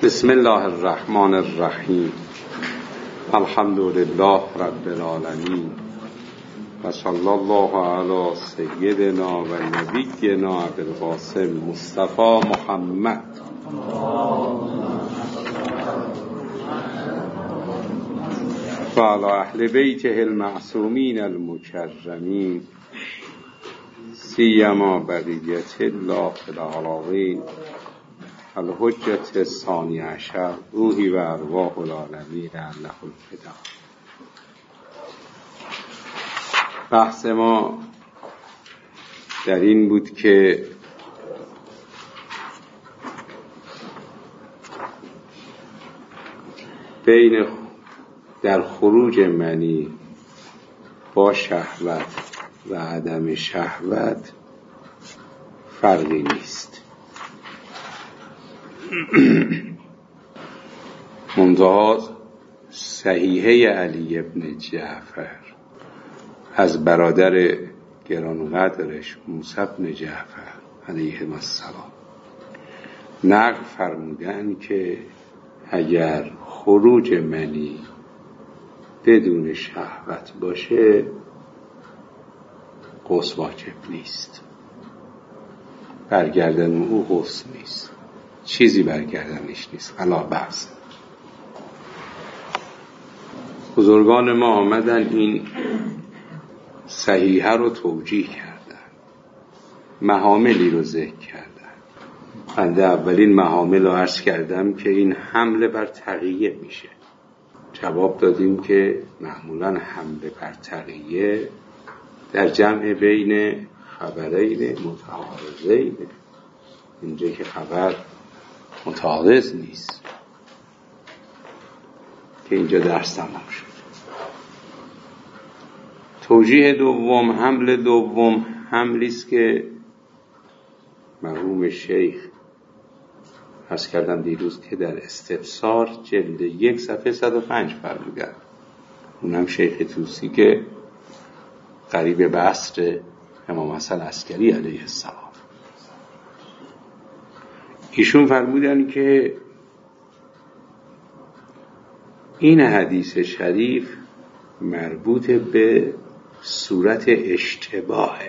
بسم الله الرحمن الرحیم. الحمد لله رب العالمین و صلی الله علی سیدنا و نبینا ابوالقاسم مصطفی محمد و علی اهل بیته المعصومین المکرمین سیما بقیت الله فی العالمین الحجة الثانی عشر روحی و ارواح العالمین له الفدا. بحث ما در این بود که بین در خروج منی با شهوت و عدم شهوت فرقی نیست. منتها صحیحه علی ابن جعفر از برادر گرانقدرش موسی بن جعفر علیه السلام نقل فرمودن که اگر خروج منی بدون شهوت باشه غسل واجب نیست، برگردن او غسل نیست، چیزی برگردنش نیست. علا بحث بزرگان ما آمدن این صحیحه رو توجیه کردن، محاملی رو ذکر کردن. بنده اولین محامل رو عرض کردم که این حمله بر تقیه میشه. جواب دادیم که معمولا حمله بر تقیه در جمع بین خبرین متعارضین، اینجا که خبر متعارض نیست که اینجا درس تمام شد. توجیه دوم، حمل دوم، حملی است که مرحوم شیخ عرض کردم دیروز که در استبصار جلد 1 صفحه 105 فرمودن. اونم شیخ توسی که قریب به عصر امام حسن عسکری علیه السلام. ایشون فرمودن که این حدیث شریف مربوط به صورت اشتباهه.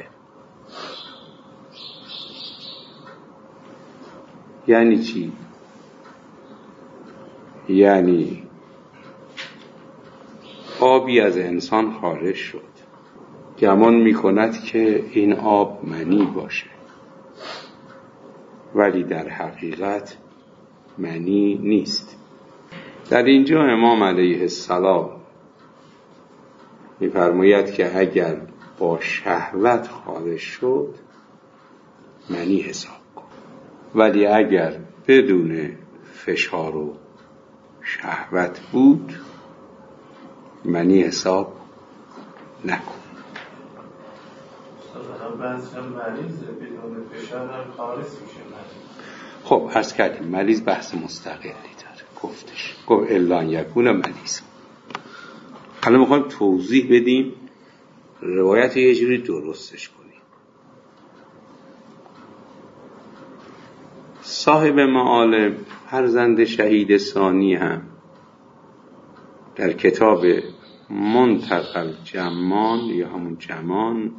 یعنی چی؟ یعنی آبی از انسان خارج شد، گمان میکند که این آب منی باشه، ولی در حقیقت منی نیست. در اینجا امام علیه السلام می‌فرماید که اگر با شهوت خارج شد منی حساب کن، ولی اگر بدون فشار و شهوت بود منی حساب نکن. خب عرض کردیم مریض بحث مستقلی داره، گفت الان یکون مریض. حالا میخوایم توضیح بدیم، روایت یه جوری درستش کنیم. صاحب معالم فرزند شهید ثانی هم در کتاب منتقى الجمان یا همون جمان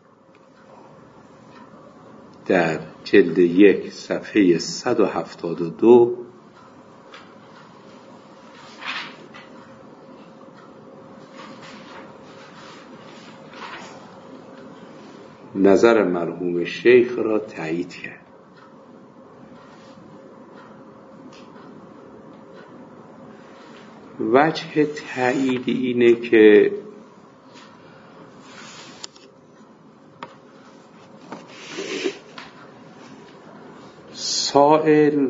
در جلد 1 صفحه 172 نظر مرحوم شیخ را تایید کرد. وجه تایید اینه که سائل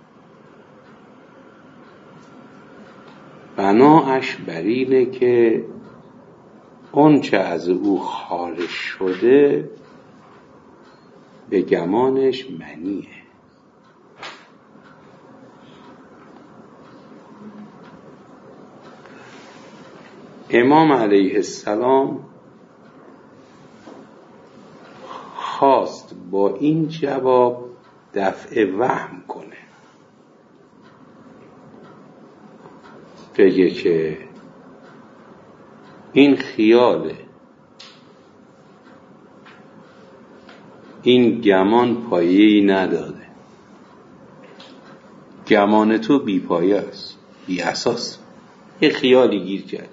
بناش بر اینه که اون چه از او خارج شده به گمانش منیه. امام علیه السلام خواست با این جواب دفع وهم کنه. بگه که این خیاله، این گمان پایه‌ای نداره، گمان تو بی پایه است، بی اساس، یه خیالی گیر کردی.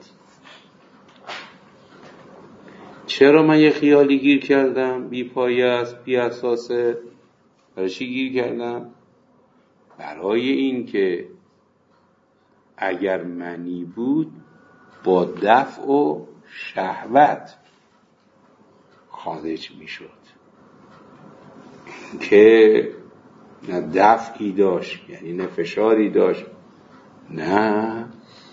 چرا من یه خیالی گیر کردم بی پایه است، بی اساسه؟ برای چی گیر کردم؟ برای این که اگر منی بود با دفع و شهوت خارج می شد، که نه دفعی داشت، یعنی نه فشاری داشت، نه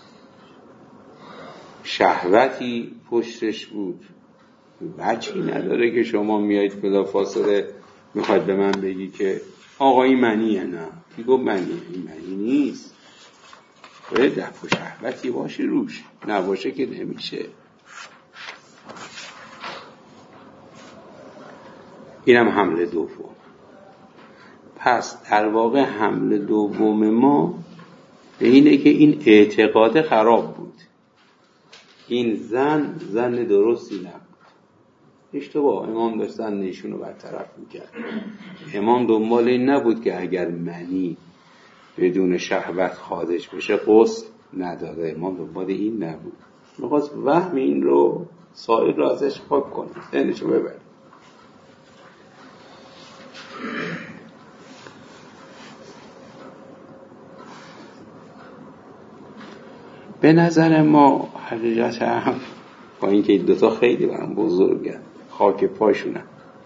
شهوتی پشتش بود. بچی نداره که شما میایید بلافاصله میخواید به من بگی که آقا این منیه. نه، کی گفت منیه؟ این منی نیست. باید دفع و شهوتی باشه روش، نباشه که نمیشه. اینم حمله دوم. پس در واقع حمله دوم ما به اینه که این اعتقاد خراب بود، این زن درستی نبود، اشتباه. امام داشت زنشون رو برطرف میکرد. امام دنبال این نبود که اگر منی بدون شهوت خارج بشه غسل نداره، امام دنبال این نبود، میخواست وهم این رو سائل رو ازش پاک کنه، ذهنشو ببره. به نظر ما حقیقت هم با اینکه این دوتا خیلی برام بزرگه، خاک پاشونم،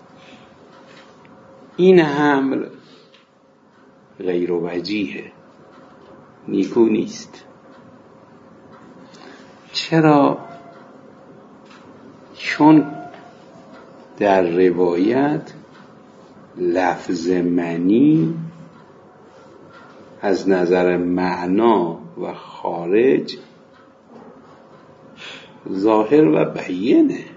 این حمل غیر وجیه، نیکو نیست. چرا؟ چون در روایت لفظ منی از نظر معنا و خارج ظاهر و بیینه،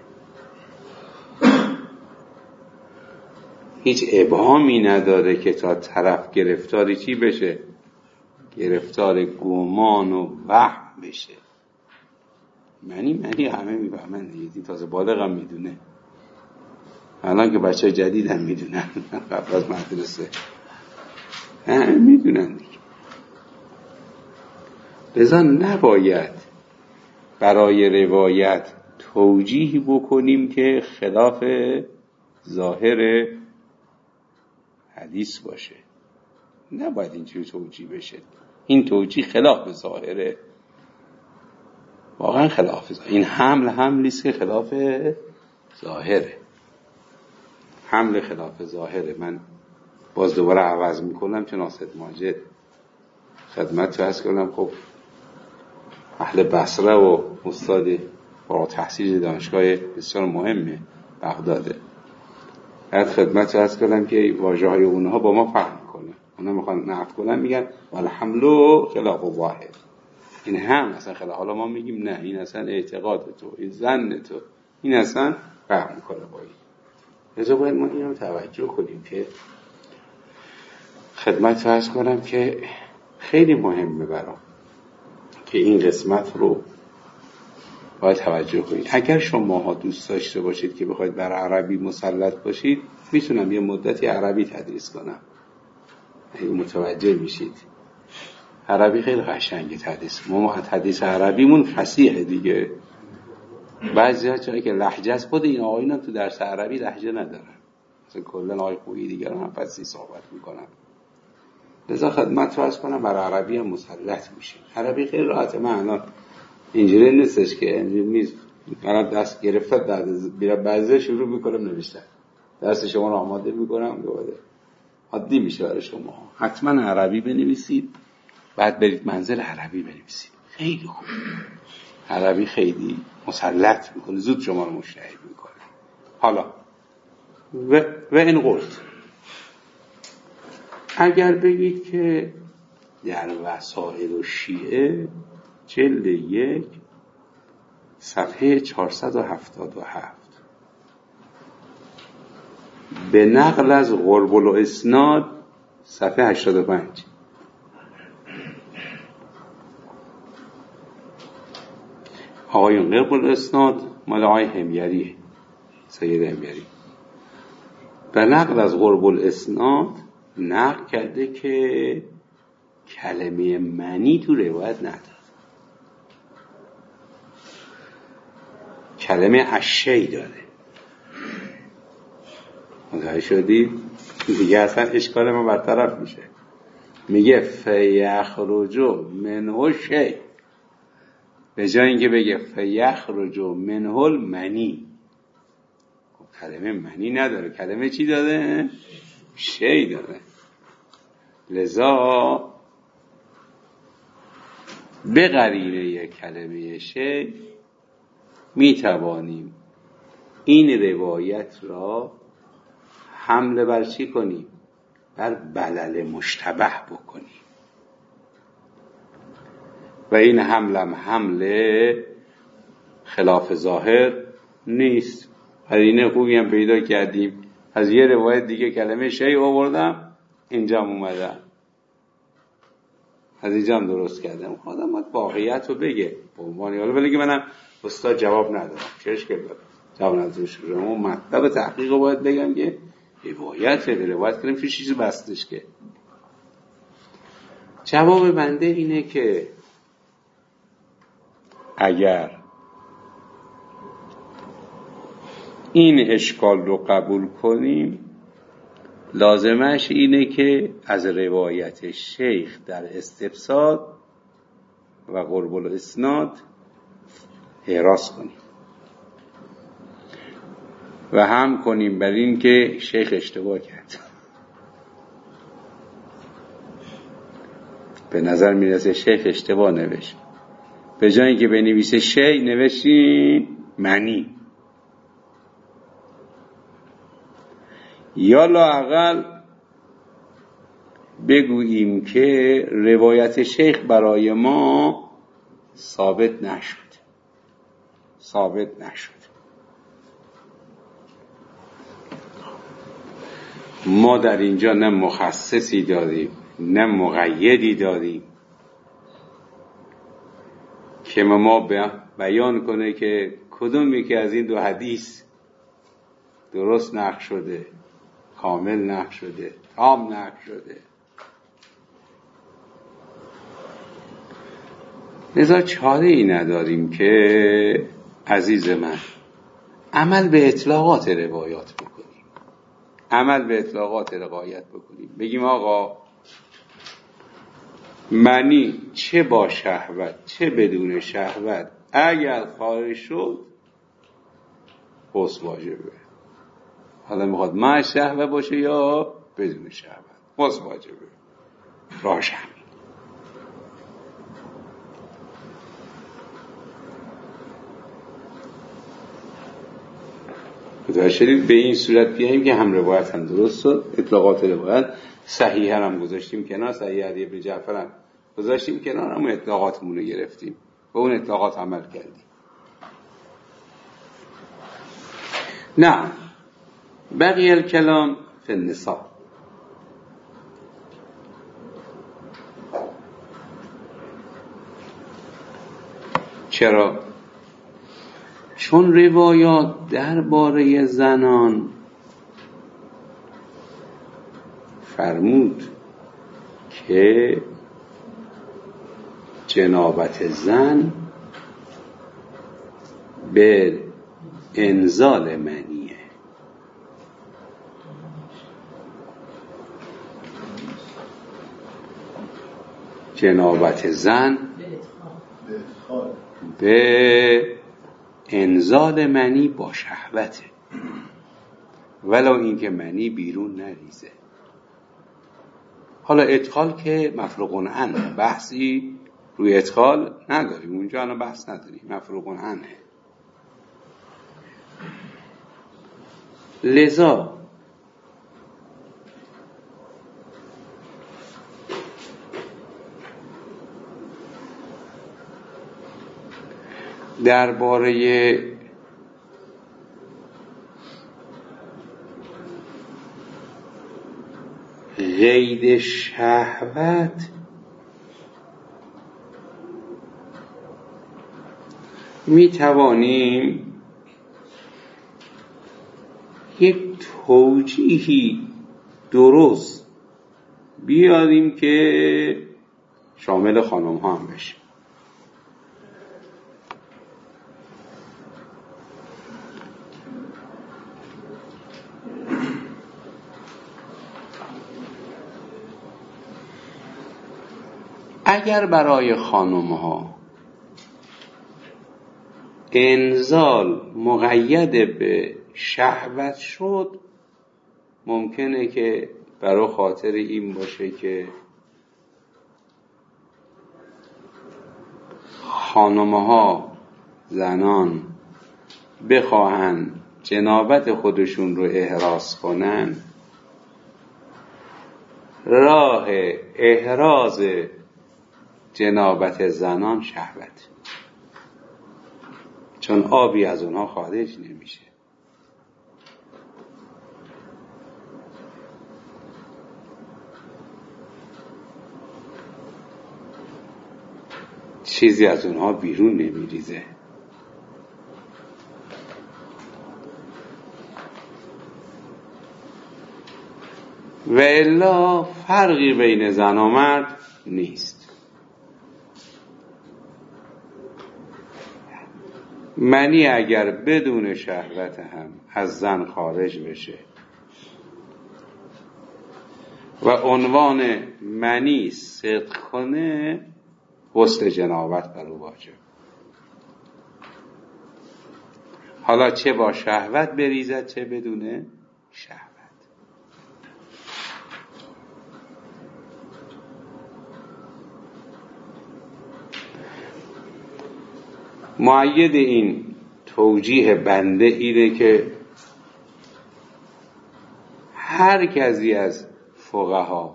هیچ ابهامی نداره که تا طرف گرفتاری چی بشه؟ گرفتار گمان و وهم بشه. منی همه میفهمن دیگه، تازه بالغ هم میدونه، الان که بچه جدید هم میدونن، قبل از مدرسه همه میدونن دیگه. لذا نباید برای روایت توجیه بکنیم که خلاف ظاهر حدیث باشه، نباید اینجوری توجیه بشه. این توجیه خلاف ظاهره، واقعا خلاف ظاهره. این حملیست که خلاف ظاهره، حمل خلاف ظاهره. من باز دوباره عوض میکنم چون ناصر ماجد خدمت عرض کنم. خب اهل بصره و استاد با تحصیل دانشگاه بسیار مهمه بغداده، بعد خدمت عرض کنم که واژه های اونها با ما فرق میکنه. اونا میخوان نقد کنن میگن والحمل خلاف واحد، این هم اصلا خلاف، حالا ما میگیم نه این اصلا اعتقاد تو، این ظن تو، این اصلا فرق میکنه با این. لذا باید ما اینو توجه کنیم که خدمت عرض کنم که خیلی مهمه برام که این قسمت رو باید توجه کنید. اگر شماها دوست داشته باشید که بخواید بر عربی مسلط باشید، میتونم یه مدتی عربی تدریس کنم، اگه متوجه میشید. عربی خیلی قشنگه تدریس، ما تدریس عربیمون فصیحه دیگه. بعضی جایی که لهجه است، خود این آقایون تو درس عربی لهجه ندارن، مثلا کلا آقای خویی دیگه هم فصیح صحبت میکنن. لذا خدمت رو عرض کنم بر عربی هم مسلط میشید. عربی خیلی راحته، من الان اینجوری نیستش که اینجوری نیست برای دست گرفته در بعضی شروع میکنم نوشتن، درس شما رو آماده میکنم دوباره عادی میشه برای شما. حتما عربی بنویسید، بعد برید منزل عربی بنویسید، خیلی خوب. عربی خیلی مسلط میکنه، زود شما رو مشتهی میکنه. حالا و این قلت، اگر بگید که در وسائل و شیعه جلد 1 صفحه 477 به نقل از غرب الاسناد صفحه 85 آقایون قرب الاسناد مال آقای حمیری، سید حمیری. و نقل از قرب الاسناد نقل کرده که کلمه منی تو روایت نداره، کلمه اشی داره. متوجه شدید؟ دیگه اصلا اشکال ما برطرف میشه. میگه فیخرج منه شی، به جای اینکه بگه فیخرج منه المنی، کلمه منی نداره، کلمه چی داره؟ شی داره. لذا به قرینه کلمه شی میتوانیم این روایت را حمله بر چی کنیم؟ بر بلل مشتبه بکنیم. و این حمله خلاف ظاهر نیست. قرینه خوبی هم پیدا کردیم، از یه روایت دیگه کلمه شی آوردم، اینجا اومدم، از اینجا هم درست کردم. خودم باید واقعیت رو بگه به عنوانی، حالا بله که منم استاد جواب ندارم، چه اشکال داره جواب ندارم، اما مطلب تحقیق رو باید بگم که روایت کنیم که چیزی بستش. که جواب بنده اینه که اگر این اشکال رو قبول کنیم، لازمش اینه که از روایت شیخ در استفساد و قرب الاسناد احراز کنیم و هم کنیم بر این که شیخ اشتباه کرد. به نظر میرسه شیخ اشتباه نوشت، به جای اینکه بنویسه شی نوشتیم منی، یا لااقل بگوییم که روایت شیخ برای ما ثابت نشد. ما در اینجا نه مخصصی داریم نه مقیدی داریم که ما بیان کنه که کدومی که از این دو حدیث درست نقل شده، کامل نقل شده، تام نقل شده. لذا چاره ای نداریم که عزیز من عمل به اطلاقات روایات بکنیم. بگیم آقا منی چه با شهوت چه بدون شهوت اگر خارج شد غسل واجبه. حالا میخواد مع شهوت باشه یا بدون شهوت، غسل واجبه. راهش همین. متوجه به این صورت بیاییم که هم روایت هم درست شد، اطلاقات روایت صحیح هم گذاشتیم کنار، صحیح علی ابن جعفر هم گذاشتیم کنار، هم اطلاقاتمون رو گرفتیم، به اون اطلاقات عمل کردیم. نه بقیه الکلام فی النساء. چرا؟ چون روایات درباره زنان فرمود که جنابت زن به انزال منیه، جنابت زن به انزال منی با شهوته، ولو اینکه منی بیرون نریزه. حالا ادخال که مفروغ عنه، بحثی روی ادخال نداریم اونجا، الان بحث نداریم، مفروغ عنه. لذا درباره قید شهوت می توانیم یک توجیهی درست بیاریم که شامل خانم ها هم بشه. اگر برای خانم ها انزال مقید به شهوت شد، ممکنه که برای خاطر این باشه که خانم‌ها زنان بخواهن جنابت خودشون رو احراز کنن، راه احراز جنابت زنان شهوت، چون آبی از اونها خارج نمیشه. چیزی از اونها بیرون نمیریزه. و الا فرقی بین زن و مرد نیست. منی اگر بدون شهوت هم از زن خارج بشه و عنوان منی صدق کنه، غسل جنابت بر او واجب. حالا چه با شهوت بریزد چه بدون شهوت. مؤید این توجیه بنده اینه که هر کسی از فقها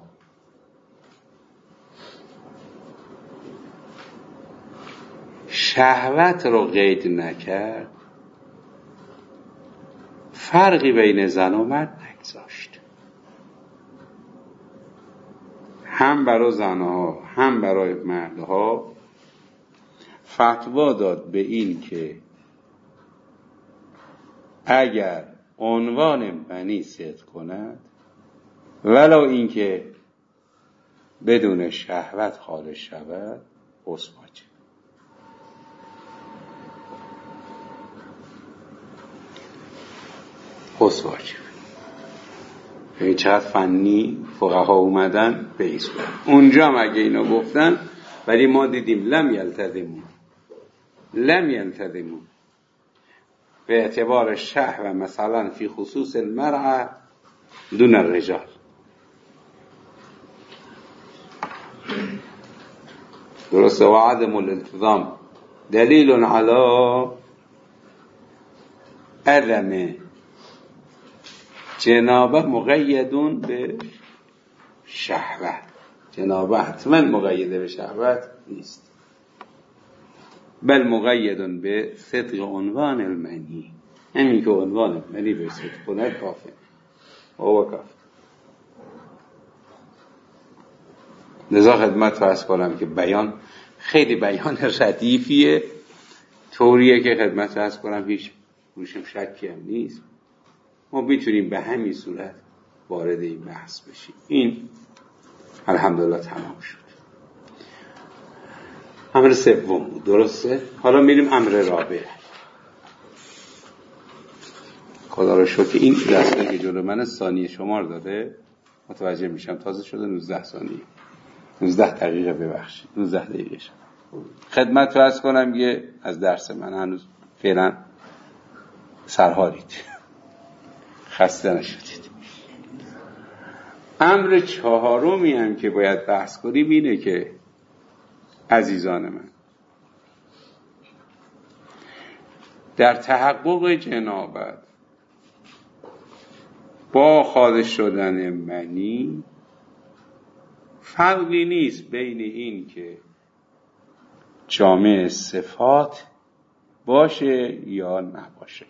شهوت رو قید نکرد، فرقی بین زن و مرد نگذاشت. هم برای زنها هم برای مردها فتوا داد به این که اگر عنوان منی صدق کند، ولو این که بدون شهوت خارج شود، غسل واجب. غسل واجب. یعنی چقدر فنی فقها اومدن به این صورت. اونجا هم اگه اینا گفتن، ولی ما دیدیم لم یلتزمون به اعتبار شهوه مثلا فی خصوص المرأة دون الرجال. درسته. و عدم الالتزام دلیل علی عدم جنابه مقیدون به شهوه. جنابه حتما مقیده به شهوت نیست، بل مقیدون به صدق عنوان المنی. همین که عنوان منی به صدق کنه کافه. او کافه. لذا خدمت فرض کنم که بیان خیلی بیان ردیفیه، طوریه که خدمت فرض کنم هیچ روشم شکی هم نیست. ما میتونیم به همین صورت وارد این بحث بشیم. این الحمدلله تمام شد. امر سوم بود. درسته؟ حالا میریم امر رابع. خدا رو شکر این دسته که جلو من ثانیه شمار داده متوجه میشم تازه شده 19 ثانیه 19 دقیقه ببخشید 19 دقیقه شد. خدمت فرض کنم که از درس من هنوز فعلا سرحالید، خسته نشدید. امر چهارمی هم که باید بحث کنیم اینه که عزیزان من، در تحقق جنابت با خارج شدن منی فرقی نیست بین این که جامع صفات باشه یا نباشه.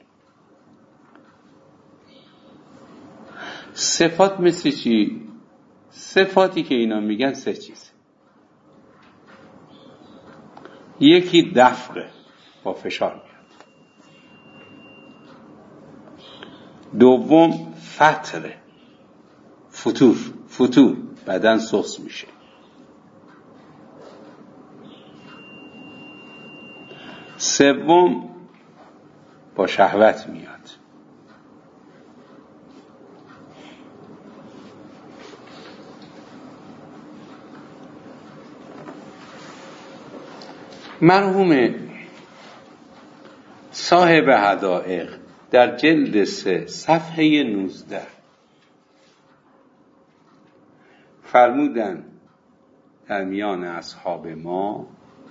صفات مثل چی؟ صفاتی که اینا میگن سه چیز. یکی دفقه، با فشار میاد. دوم فتره، فتور بدن سوس میشه. سوم با شهوت میاد. مرحوم صاحب حدائق در جلد 3 صفحه 19 فرمودن در میان اصحاب ما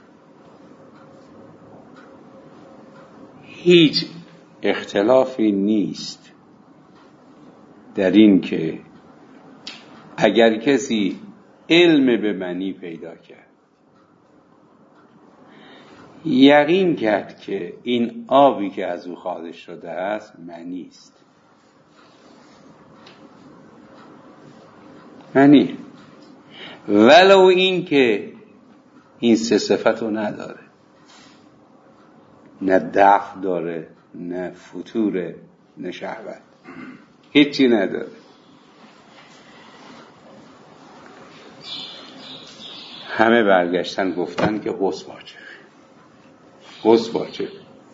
هیچ اختلافی نیست در این که اگر کسی علم به منی پیدا کرد، یقین کرد که این آبی که از او خارج شده است منی است، منی، ولو این که این 3 صفت رو نداره، نه دفع داره، نه فتوره، نه شهوت، هیچی نداره. همه برگشتن گفتن که غسل واجب.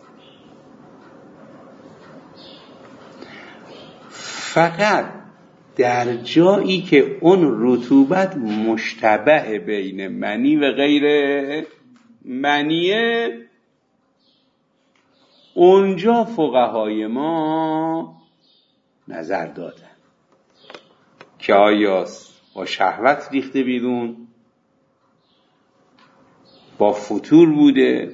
فقط در جایی که اون رطوبت مشتبه بین منی و غیر منیه، اونجا فقهای ما نظر دادن که آیا با شهوت ریخته بیرون، با فتور بوده،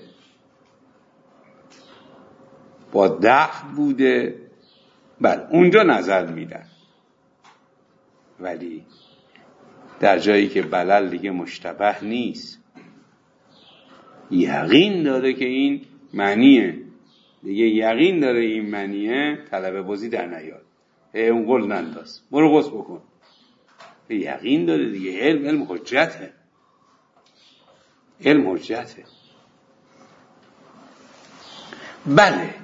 با دفع بوده. بله اونجا نظر میدن، ولی در جایی که بلل دیگه مشتبه نیست، یقین داره که این منیه، دیگه یقین داره این منیه، طلب بازی در نیاد، اون قول ننداز، برو غسل بکن، یقین داره دیگه. علم حجته، علم حجته. بله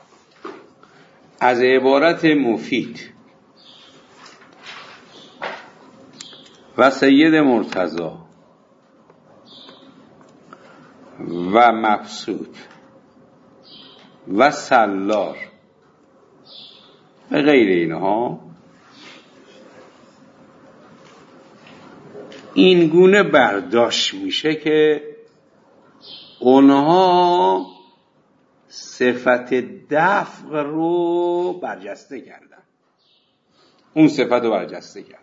از عبارت مفید و سید مرتضی و مبسوط و سلار و غیر اینها این گونه برداشت میشه که اونها صفت دفع رو برجسته کردن، اون صفت رو برجسته کردن.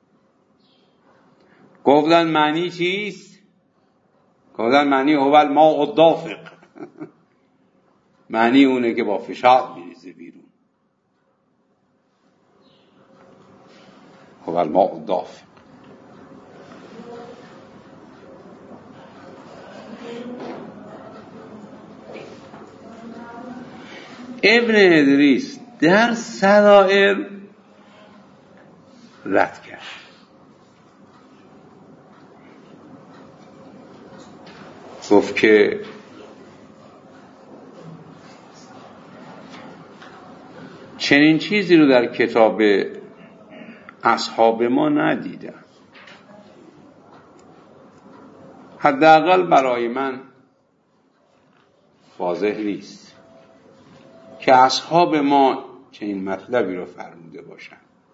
گفتن معنی چیست؟ گفتن معنی هو الماء الدافق معنی اونه که با فشار میریزه بیرون، هو الماء الدافق. ابن ادریس در سرائر رد کرد. گفت که چنین چیزی رو در کتاب اصحاب ما ندیدم، حداقل برای من واضح نیست که اصحاب ما چنین مطلبی رو فرموده باشن.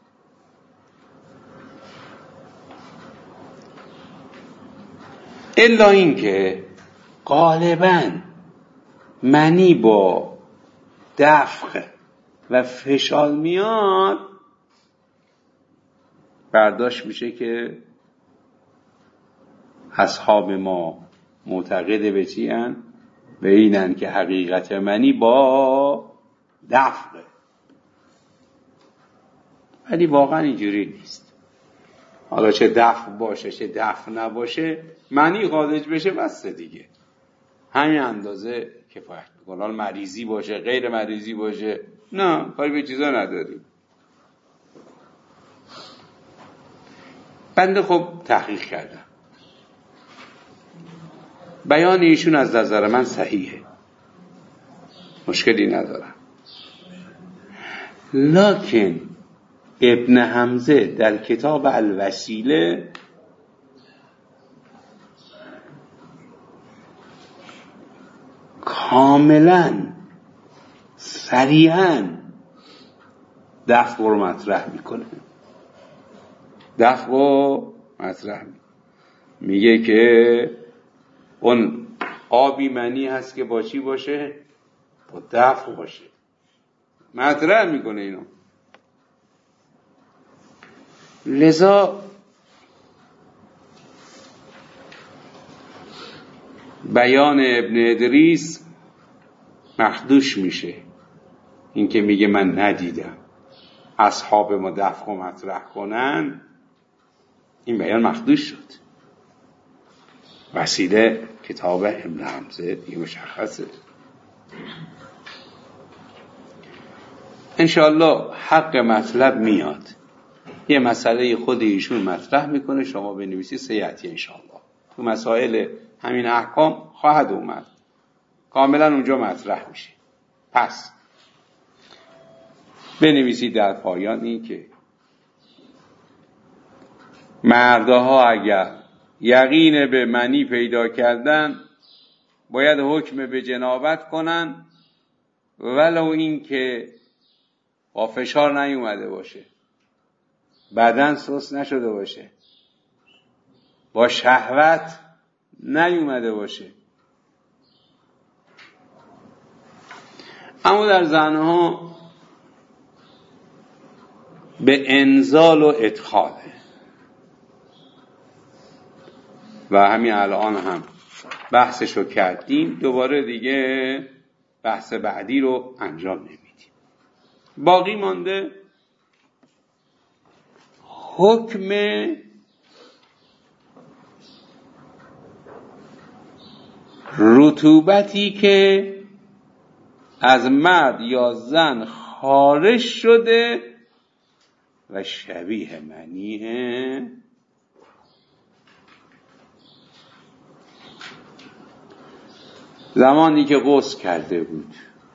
الا این که غالباً منی با دفع و فشار میاد، برداشت میشه که اصحاب ما معتقد به چی هن؟ به اینن که حقیقت منی با دفع، ولی واقعا اینجوری نیست. حالا چه دفع باشه چه دفع نباشه، منی خارج بشه بسه دیگه، همین اندازه کفایت میکنه. حالا مریضی باشه غیر مریضی باشه، نه کاری به چیزا نداریم. بنده خب تحقیق کردم، بیان ایشون از نظر من صحیحه، مشکلی ندارم. لکن ابن حمزه در کتاب الوسیله کاملا صریحاً دفع رو مطرح میکنه. دفع رو مطرح میگه که اون آبی منی هست که با چی باشه؟ با دفع باشه. مطرح میکنه اینو. لذا بیان ابن ادریس مخدوش میشه. این که میگه من ندیدم اصحاب ما دفع مطرح کنن، این بیان مخدوش شد. وسیله کتاب ابن حمزه دیگه مشخصه. انشاءالله حق مطلب میاد. یه مسئله خود ایشون مطرح میکنه، شما بنویسی سیاتی انشاءالله. تو مسائل همین احکام خواهد اومد، کاملا اونجا مطرح میشه. پس بنویسید در پایان این که مردها اگر یقین به منی پیدا کردن باید حکم به جنابت کنن، ولو این که با فشار نیومده باشه، بدن سست نشده باشه، با شهوت نیومده باشه. اما در زنها به انزال و ادخاله و همین الان هم بحثشو کردیم، دوباره دیگه بحث بعدی رو انجام نمیدیم. باقی مانده حکم رطوبتی که از مرد یا زن خارج شده و شبیه منیه، زمانی که غسل کرده بود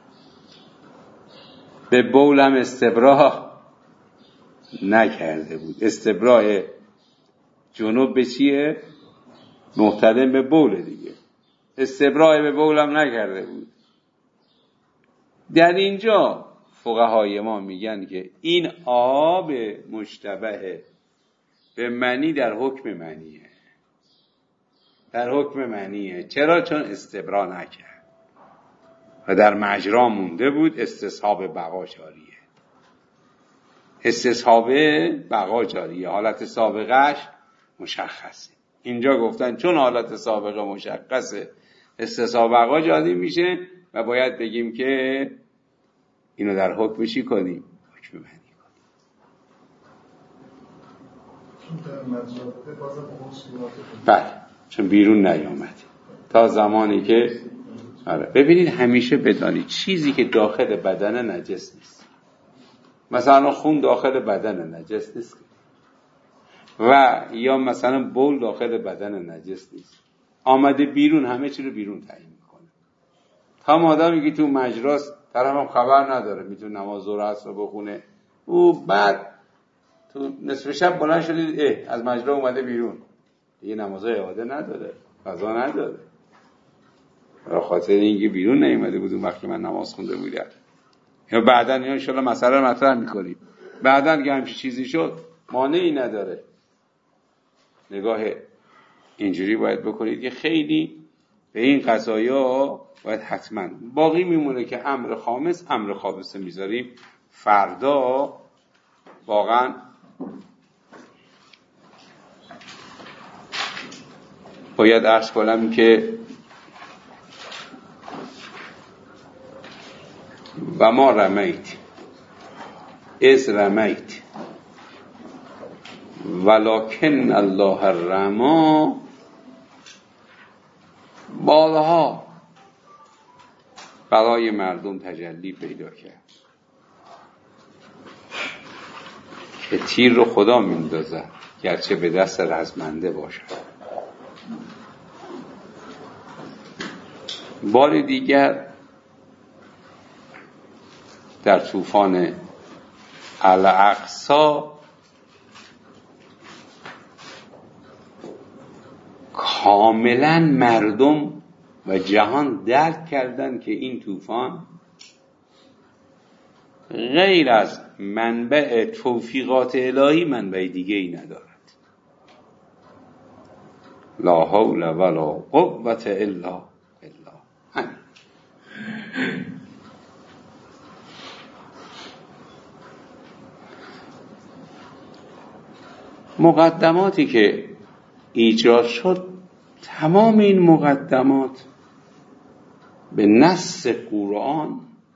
به بولم استبراء نکرده بود. استبراء جنوب به چیه؟ محتلم به بوله دیگه. استبراء به بولم نکرده بود. در اینجا فقهای ما میگن که این آب مشتبه به منی در حکم منیه. در حکم منیه. چرا؟ چون استبراء نکرد و در مجرا مونده بود. استصحاب بقا جاریه. استصحاب بقا جاریه. حالت سابقش مشخصه. اینجا گفتن چون حالت سابقه مشخصه استصحاب بقا جاری میشه و باید بگیم که اینو در حکم چی کنیم؟ حکم منی کنیم. بله، چون بیرون نیامد تا زمانی که ببینید همیشه بدانید چیزی که داخل بدن نجس نیست. مثلا خون داخل بدن نجس نیست و یا مثلا بول داخل بدن نجس نیست. آمده بیرون همه چی رو بیرون تعیین میکنه. تا مادامی که تو مجراست طرف هم خبر نداره، میتونه نماز ظهر عصر رو بخونه، او بعد تو نصف شب بلند شدید از مجرا اومده بیرون، دیگه نمازهای اعاده نداره، قضا نداره. برای خاطر اینکه بیرون نیومده بود اون وقت که من نماز خونده بودم. یا بعداً ان شاءالله مسئله رو مطرح می‌کنیم. بعداً که همچین چیزی شد مانعی نداره. نگاه اینجوری باید بکنید که خیلی به این قضایا باید حتما. باقی میمونه که امر خامس میذاریم فردا. واقعا باید عرض کنم که و ما رمیت از رمیت ولکن الله الرما، بارها برای مردم تجلی پیدا کرد که تیر رو خدا میندازه گرچه به دست رزمنده باشد. بار دیگر در طوفان الاقصی کاملا مردم و جهان درک کردن که این طوفان غیر از منبع توفیقات الهی منبع دیگه ای ندارد. لا حول ولا قوة الا بالله. مقدماتی که ایجاد شد، تمام این مقدمات به نص قرآن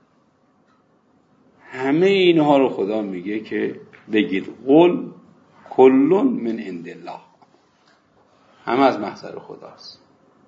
همه اینها رو خدا میگه که بگید قل کل من عند الله، همه از محضر خداست.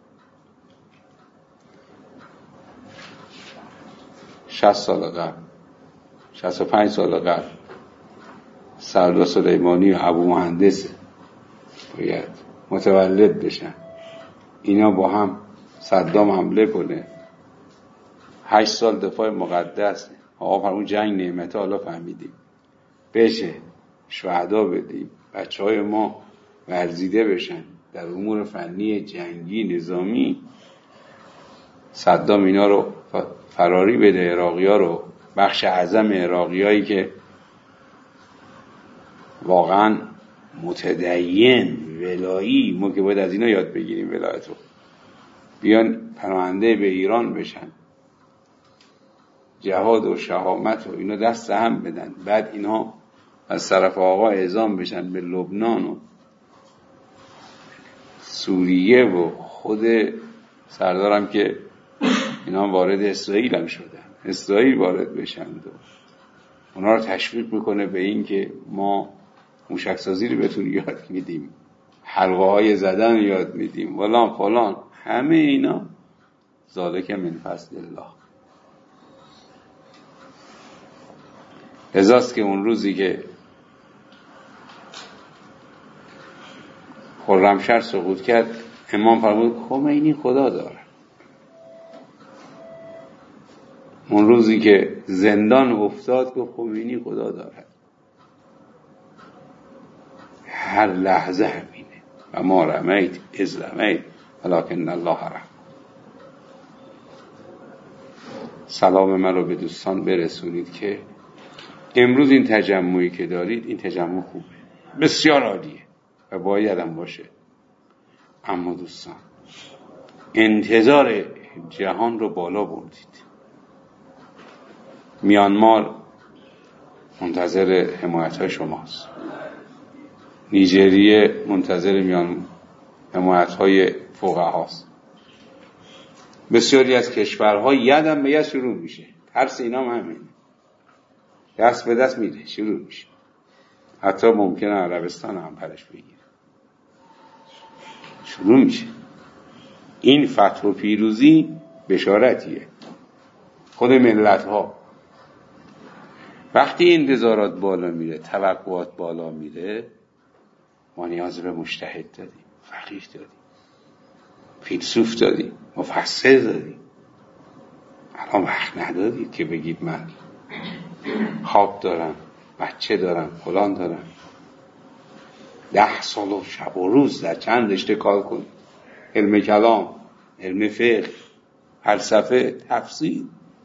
60 سال قبل 65 سال قبل سردار سلیمانی و ابو مهندس باید متولد بشن، اینا با هم صدام حمله کنه، 8 سال دفاع مقدس، آقا فرمون جنگ نعمته، حالا فهمیدیم بشه، شهدا بدیم، بچهای ما ورزیده بشن در امور فنی جنگی نظامی، صدام اینا رو فراری بده، عراقی ها رو، بخش اعظم عراقی هایی که واقعا متدین ولایی، ما که باید از اینا یاد بگیریم ولایت رو، بیان پناهنده به ایران بشن، جهاد و شهامت و اینا دست هم بدن، بعد اینا از طرف آقا اعزام بشن به لبنان و سوریه و خود سردارم که اینا وارد اسرائیل هم شدن، اسرائیل وارد بشن و اونا رو تشویق میکنه به این که ما موشک سازی رو بهتون یاد میدیم، حلقه های زدن یاد میدیم، فلان فلان، همه اینا ذالک من فضل الله. لذاست که اون روزی که خرمشهر سقوط کرد، امام فرمود خمینی خدا داره. اون روزی که زندان افتاد که خمینی خدا داره، هر لحظه همینه. و ما رمیت اذ رمیت ولکن الله رمی. سلام من رو به دوستان برسونید که امروز این تجمعی که دارید، این تجمع خوبه، بسیار عالیه و باید هم باشه، اما دوستان انتظار جهان رو بالا بردید. میانمار منتظر حمایت‌های شماست، نیجریه منتظر حمایت‌های فقهاست، بسیاری از کشورها یدم به ید شروع میشه، ترس اینا هم همینه، دست به دست میره شروع میشه، حتی ممکنه عربستان هم پرش بگیره، شروع میشه. این فتح و پیروزی بشارتیه. خود ملت ها وقتی انتظارات بالا میره، توقعات بالا میره، ما نیاز به مجتهد داریم، فقیه داریم، فیلسوف داریم، مفسر داریم. الان وقت ندارید که بگید من خواب دارم، بچه دارم، فلان دارم. 10 سال و شب و روز در چند رشته کار کنید، علم کلام، علم فقه، فلسفه، تفسیر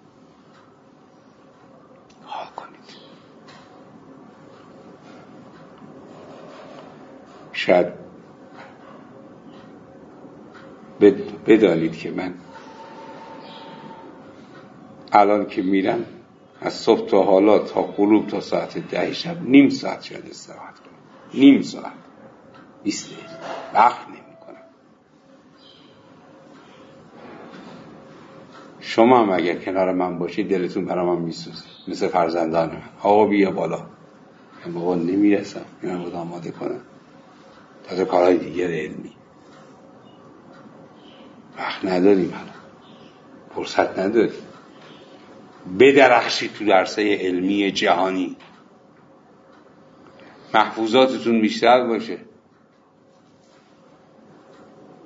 کار کنید. شاید بدانید که من الان که میرم از صبح تا حالا تا غروب تا ساعت 10 شب نیم ساعت شاید استراحت کنم، نیم ساعت 20 دقیقه وقت نمی کنم. شما هم اگر کنار من باشید دلتون برای من میسوزه، مثل فرزندان من. آقا بیا بالا، من بابا نمیرسم، من باید آماده کنم تازه کارهای دیگر علمی. وقت نداریم، الان فرصت نداریم. بدرخشید تو درسای علمی جهانی، محفوظاتتون بیشتر باشه،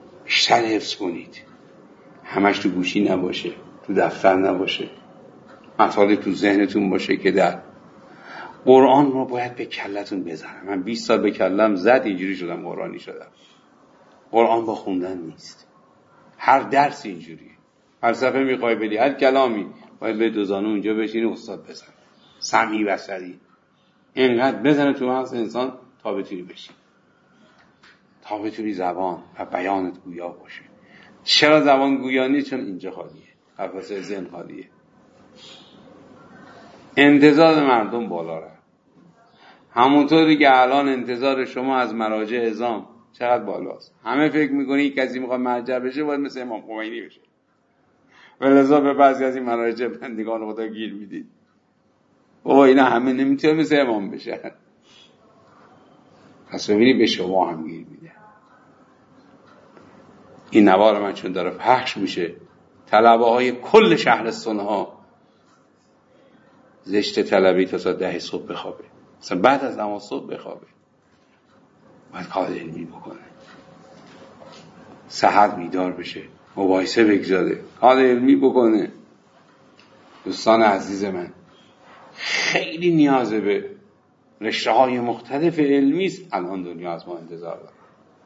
بیشتر حفظ کنید، همش تو گوشی نباشه، تو دفتر نباشه، مطالب تو ذهنتون باشه که در قرآن رو باید به کلتون بزنم. من 20 سال به کلم زد اینجوری شدم قرآنی شدم. قرآن با خوندن نیست. هر درس اینجوریه. فلسفه میخوای بدی، هر کلامی باید به دوزانو اونجا بشینی استاد بزن، سمعی بصری اینقدر بزنه تو مغز انسان تا بتونی بشی، تا بتونی زبان و بیانت گویا باشه. چرا زبان گویا نیست؟ چون اینجا خالیه، قفسه ذهن خالیه. انتظار مردم بالا رفت، همونطوری که الان انتظار شما از مراجع اعظام چقدر بالاست. همه فکر میکنی کسی میخواد مرجع بشه باید مثل امام خمینی بشه، ولذا به بعضی از این مراجع بندگان خدا گیر میدید. بابا اینا همه نمیتونه مثل امام بشه. پس ببینی به شما هم گیر میده. این نوار من چون داره پخش میشه، طلبه های کل شهرستان ها زشت طلبی تا ساعت 10 صبح بخوابه، مثلا بعد از نماز صبح بخوابه، باید کار علمی بکنه، سحر بیدار بشه، مباحثه بگذاره، کار علمی بکنه. دوستان عزیز من، خیلی نیازه به رشته های مختلف علمی است. الان دنیا از ما انتظار داره،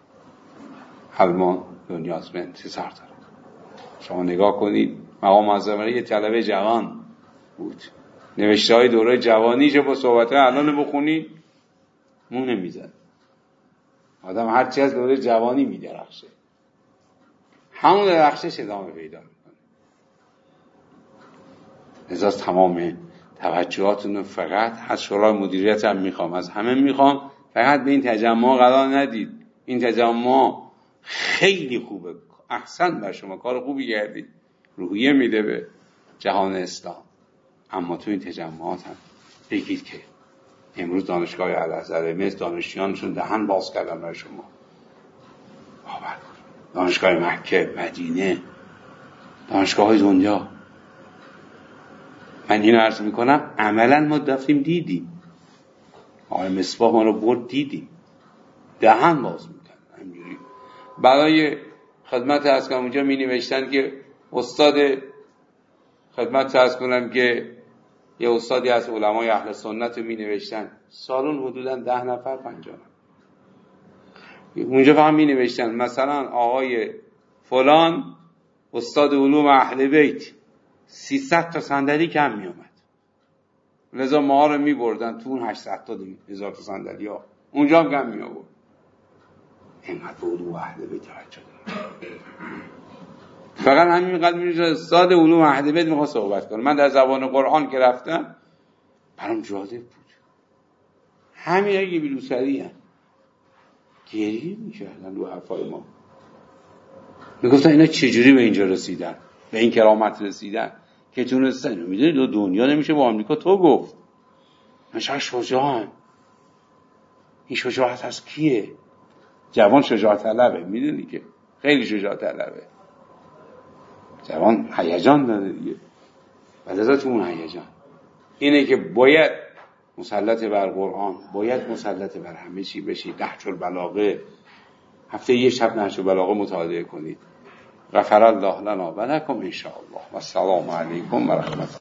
الان دنیا از ما انتظار داره. شما نگاه کنید، مقام معظم یه طلبه جوان بود، نوشته های دوره جوانیشه با صحبت الان بخونید مونه میزن. آدم هرچی از دوره جوانی میدرخشه، همون درخشش ادامه پیدا میکنه. لذا تمام توجهاتون فقط از شورای مدیریت هم میخوام، از همه میخوام، فقط به این تجمع قرار ندید. این تجمع خیلی خوبه، احسن بر شما، کار خوبی کردید، روحیه میده به جهان اسلام. اما تو این تجمعات هم بگید که امروز دانشگاه الازهر مثل دانشجویانشون دهن باز کردن برای شما. باور دانشگاه مکه، مدینه، دانشگاه های دنیا. من اینو عرض میکنم عملا ما دفتیم دیدیم، آقای مصباح ما رو برد دیدیم، دهن باز میکنن همینجوری. برای خدمت عرض کنم اونجا می نوشتن که استاد، خدمت عرض کنم که یه استادی از علمای اهل سنت رو می نوشتن، سالن حدودا 10 نفر 50 نفر. اونجا فقط می نوشتن مثلا آقای فلان استاد علوم اهل بیت 300 تا صندلی کم می اومد، لذا ما رو می بردن تو اون 800 تا 1000 تا صندلی ها، اونجا هم کم می آورد. اینقدر به علوم اهل بیت توجه دارم. فقط همینقدر میشه استاد علوم اهل بیت میخواد صحبت کنه. من در زبان قرآن که رفتم برام جالب بود، همین اگه بیروسری هم گریه میکردن رو حرفای ما، میگفتن اینا چجوری به اینجا رسیدن، به این کرامت رسیدن که تونستن. میدونی دو دنیا نمیشه با آمریکا تو گفت. من چقدر شجاعم. این شجاعت از کیه؟ جوان شجاع طلبه، میدونی که خیلی شجاع طلبه، جوان هیجان داره دیگه. و لذا تو اون هیجان اینه که باید مسلط بر قرآن، باید مسلط بر همه چی بشید. نهج البلاغه، هفته یه شب نهج البلاغه مطالعه کنید. غفر الله لنا و لکم ان شاء الله. و السلام علیکم و رحمت الله.